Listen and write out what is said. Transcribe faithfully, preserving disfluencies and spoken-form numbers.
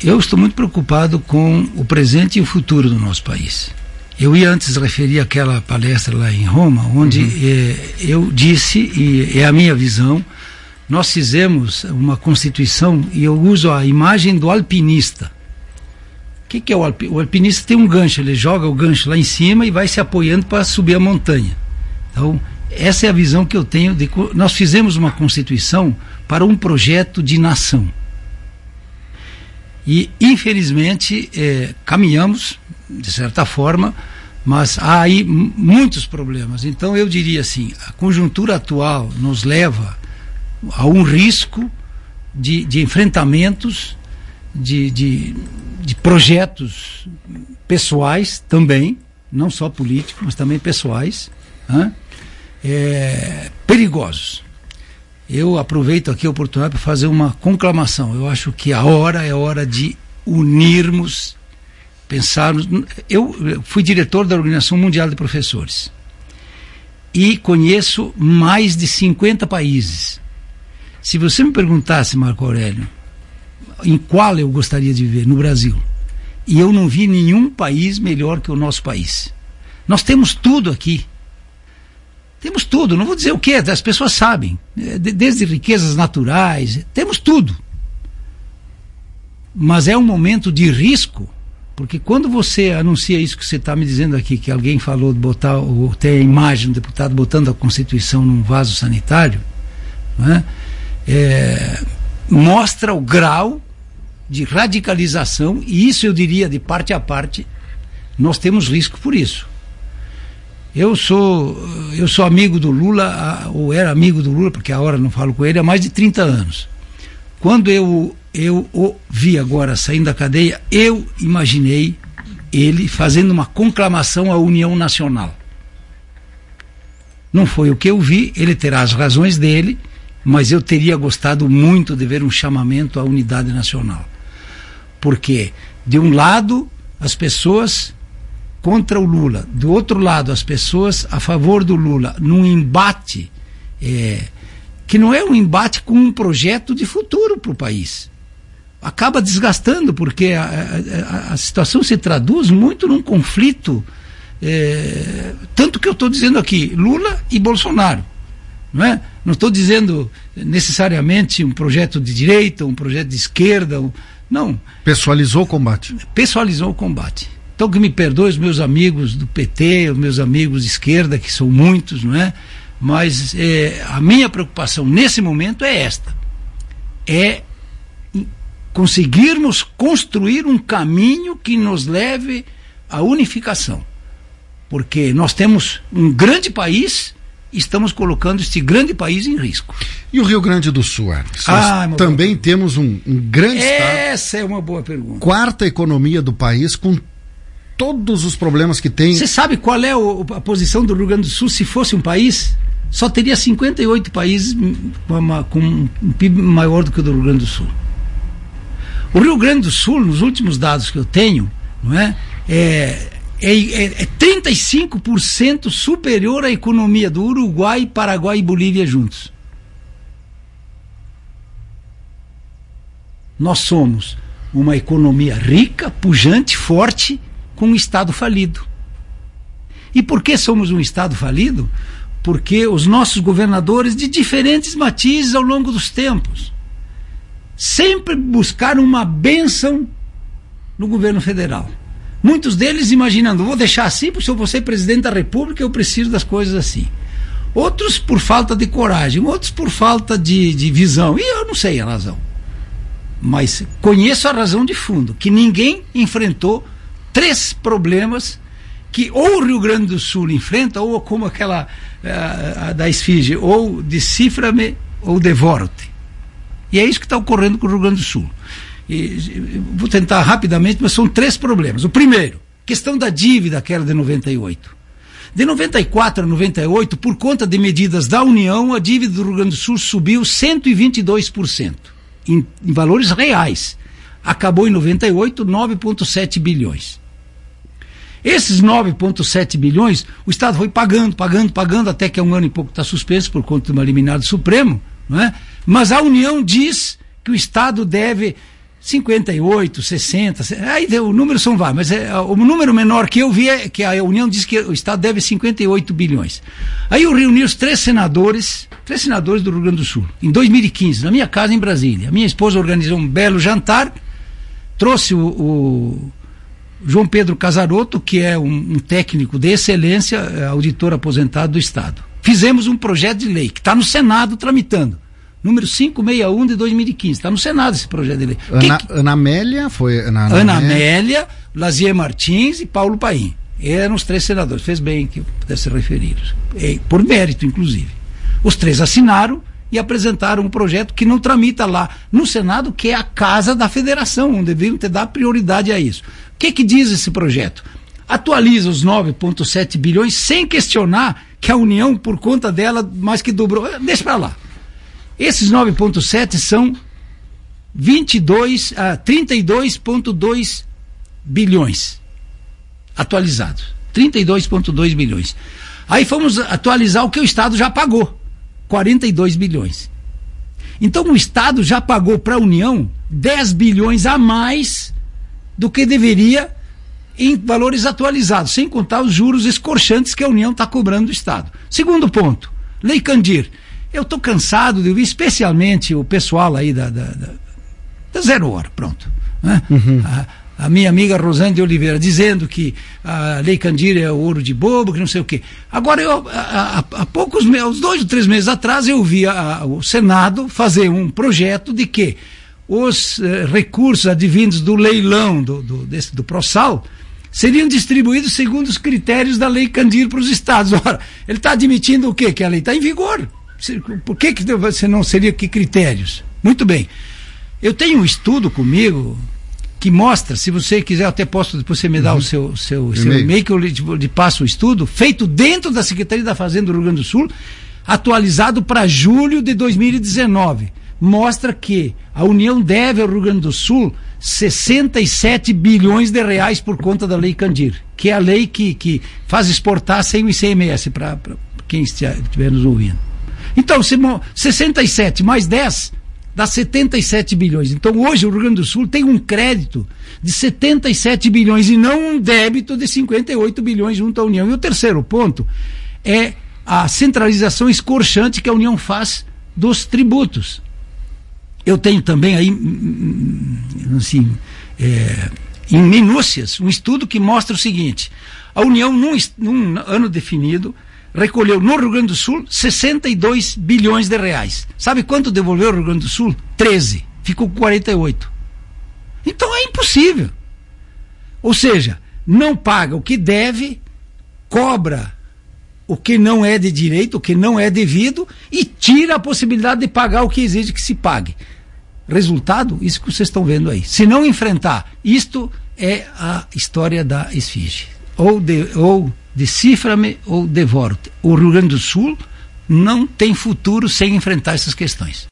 eu estou muito preocupado com o presente e o futuro do nosso país. Eu ia antes referir aquela palestra lá em Roma, onde uhum. eh, eu disse, e é a minha visão, nós fizemos uma Constituição, e eu uso a imagem do alpinista. O que, que é o alpinista? O alpinista tem um gancho, ele joga o gancho lá em cima e vai se apoiando para subir a montanha. Então, essa é a visão que eu tenho. De, nós fizemos uma Constituição para um projeto de nação. E, infelizmente, eh, caminhamos, de certa forma, mas há aí m- muitos problemas. Então, eu diria assim, a conjuntura atual nos leva a um risco de, de enfrentamentos, de, de, de projetos pessoais também, não só políticos, mas também pessoais, né? É, perigosos. Eu aproveito aqui a oportunidade para fazer uma conclamação. Eu acho que a hora é hora de unirmos, pensarmos. Eu fui diretor da Organização Mundial de Professores e conheço mais de cinquenta países. Se você me perguntasse, Marco Aurélio, em qual eu gostaria de viver, no Brasil, e eu não vi nenhum país melhor que o nosso país. Nós temos tudo aqui. Temos tudo, não vou dizer o que, as pessoas sabem, desde riquezas naturais, temos tudo. Mas é um momento de risco, porque quando você anuncia isso que você está me dizendo aqui, que alguém falou de botar, ou tem a imagem do deputado botando a Constituição num vaso sanitário, né, é, mostra o grau de radicalização, e isso eu diria de parte a parte, nós temos risco por isso. Eu sou, eu sou amigo do Lula, ou era amigo do Lula, porque a hora não falo com ele, há mais de trinta anos. Quando eu, eu o vi agora saindo da cadeia, eu imaginei ele fazendo uma conclamação à União Nacional. Não foi o que eu vi, ele terá as razões dele, mas eu teria gostado muito de ver um chamamento à unidade nacional. Porque, de um lado, as pessoas contra o Lula, do outro lado as pessoas a favor do Lula, num embate é, que não é um embate com um projeto de futuro para o país. Acaba desgastando, porque a, a, a situação se traduz muito num conflito, é, tanto que eu estou dizendo aqui, Lula e Bolsonaro. Não é? Não estou dizendo necessariamente um projeto de direita, um projeto de esquerda, um, não. Pessoalizou o combate. Pessoalizou o combate. Então, que me perdoe os meus amigos do P T, os meus amigos de esquerda, que são muitos, não é? Mas é, a minha preocupação nesse momento é esta: é conseguirmos construir um caminho que nos leve à unificação. Porque nós temos um grande país e estamos colocando este grande país em risco. E o Rio Grande do Sul, Arnes? Ah, nós também temos um, um grande estado. Essa é uma boa pergunta. Quarta economia do país, com todos os problemas que tem. Você sabe qual é o, a posição do Rio Grande do Sul se fosse um país? Só teria cinquenta e oito países com, uma, com um P I B maior do que o do Rio Grande do Sul. O Rio Grande do Sul, nos últimos dados que eu tenho, não é, é, é, é trinta e cinco por cento superior à economia do Uruguai, Paraguai e Bolívia juntos. Nós somos uma economia rica, pujante, forte, com um Estado falido. E por que somos um Estado falido? Porque os nossos governadores, de diferentes matizes ao longo dos tempos, sempre buscaram uma bênção no governo federal. Muitos deles imaginando, vou deixar assim, porque se eu vou ser presidente da República, eu preciso das coisas assim. Outros por falta de coragem, outros por falta de, de visão. E eu não sei a razão. Mas conheço a razão de fundo, que ninguém enfrentou três problemas que ou o Rio Grande do Sul enfrenta, ou como aquela uh, da esfinge, ou decifra-me ou devoro-te. E é isso que está ocorrendo com o Rio Grande do Sul. E, vou tentar rapidamente, mas são três problemas. O primeiro, questão da dívida, aquela de noventa e oito. De noventa e quatro a noventa e oito, por conta de medidas da União, a dívida do Rio Grande do Sul subiu cento e vinte e dois por cento, em, em valores reais. Acabou em noventa e oito, nove vírgula sete bilhões. Esses nove vírgula sete bilhões, o Estado foi pagando, pagando, pagando, até que há um ano e pouco está suspenso por conta de uma liminar do Supremo, não é? Mas a União diz que o Estado deve cinquenta e oito, sessenta, aí o número são vários, mas é, o número menor que eu vi é que a União diz que o Estado deve cinquenta e oito bilhões. Aí eu reuni os três senadores, três senadores do Rio Grande do Sul, em dois mil e quinze, na minha casa em Brasília. A minha esposa organizou um belo jantar, trouxe o, o João Pedro Casarotto, que é um, um técnico de excelência, auditor aposentado do Estado. Fizemos um projeto de lei que está no Senado tramitando. Número quinhentos e sessenta e um de dois mil e quinze. Está no Senado esse projeto de lei. Ana, que, Ana Amélia foi. Ana, Ana, Ana Amélia, Lazier Martins e Paulo Paim. Eram os três senadores. Fez bem que pudesse referir. Por mérito, inclusive. Os três assinaram e apresentaram um projeto que não tramita lá no Senado, que é a casa da federação, onde deveriam ter dado prioridade a isso. O que, que diz esse projeto? Atualiza os nove vírgula sete bilhões sem questionar que a União, por conta dela, mais que dobrou. Deixa para lá. Esses nove vírgula sete são vinte e dois, ah, trinta e dois vírgula dois bilhões atualizados. trinta e dois vírgula dois bilhões. Aí fomos atualizar o que o Estado já pagou. quarenta e dois bilhões. Então o Estado já pagou para a União dez bilhões a mais do que deveria em valores atualizados, sem contar os juros escorchantes que a União está cobrando do Estado. Segundo ponto, Lei Candir. Eu estou cansado de ouvir, especialmente o pessoal aí da, da, da, da Zero Hora, pronto. Né? Uhum. A, a minha amiga Rosane de Oliveira dizendo que a Lei Candir é ouro de bobo, que não sei o quê. Agora, eu, há, há poucos meses, dois ou três meses atrás, eu vi a, a, o Senado fazer um projeto de que os eh, recursos advindos do leilão do, do, desse, do Prosal seriam distribuídos segundo os critérios da Lei Candir para os estados. Ora, ele está admitindo o quê? Que a lei está em vigor. Por que, que você não seria que critérios? Muito bem. Eu tenho um estudo comigo que mostra, se você quiser, eu até posso depois você me dar uhum. o seu, seu, seu e-mail que eu lhe, lhe passo o estudo, feito dentro da Secretaria da Fazenda do Rio Grande do Sul, atualizado para julho de dois mil e dezenove. Mostra que a União deve ao Rio Grande do Sul sessenta e sete bilhões de reais por conta da Lei Candir, que é a lei que, que faz exportar sem o I C M S, para quem estiver nos ouvindo. Então, sessenta e sete mais dez dá setenta e sete bilhões. Então, hoje o Rio Grande do Sul tem um crédito de setenta e sete bilhões e não um débito de cinquenta e oito bilhões junto à União. E o terceiro ponto é a centralização escorchante que a União faz dos tributos. Eu tenho também aí, assim, é, em minúcias, um estudo que mostra o seguinte: a União, num, num ano definido, recolheu no Rio Grande do Sul sessenta e dois bilhões de reais. Sabe quanto devolveu o Rio Grande do Sul? treze. Ficou com quarenta e oito. Então é impossível. Ou seja, não paga o que deve, cobra o que não é de direito, o que não é devido, e tira a possibilidade de pagar o que exige que se pague. Resultado, isso que vocês estão vendo aí. Se não enfrentar, isto é a história da esfinge. Ou, de, ou decifra-me ou devoro-te. O Rio Grande do Sul não tem futuro sem enfrentar essas questões.